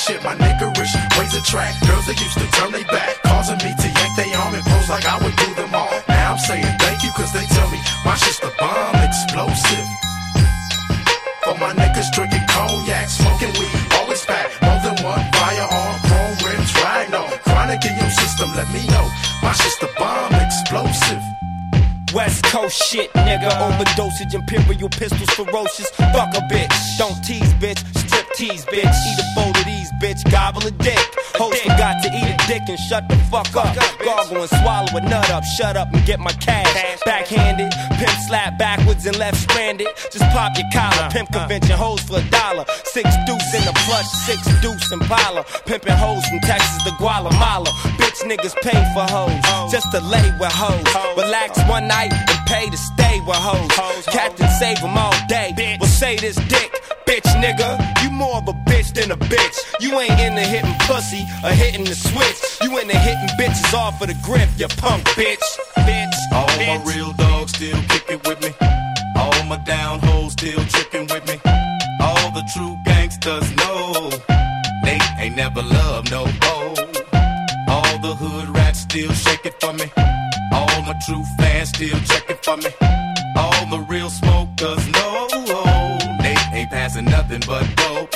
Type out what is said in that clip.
shit, my niggerish ways attract girls that used to turn they back, causing me to yank they arm and pose like I would do them all. Now I'm saying thank you cause they tell me my shit's the bomb explosive. For my niggas drinking cognac, smoking weed, always pack more than one firearm, chrome rims, riding on chronic in your system, let me know my shit's the bomb explosive. West Coast shit, nigga. Overdosage, imperial pistols, ferocious. Fuck a bitch. Don't tease, bitch. Strip tease, bitch. Eat a bowl of these, bitch. Gobble a dick. Host forgot to eat a dick and shut the fuck up. Gargle and swallow a nut up. Shut up and get my cash. Backhanded. Pimp slap backwards and left stranded. Just pop your collar. Pimp convention hoes for $1. 6 deuce in the plush. 6 deuce Impala. Pimping hoes from Texas to Guatemala. Bitch niggas pay for hoes. Just to lay with hoes. Relax one night and pay to stay with hoes. Captain save them all day. Well say this dick, bitch nigga. You more of a bitch than a bitch. You ain't into hitting pussy or hitting the switch. You into hitting bitches off of the grip, you punk bitch. All my real dogs still kicking with me. All my down hoes still tricking with me. All the true gangsters know they ain't never loved no hoe. All the hood rats still shaking for me. All my true fans still checking for me. All the real smokers know they ain't passing nothing but dope.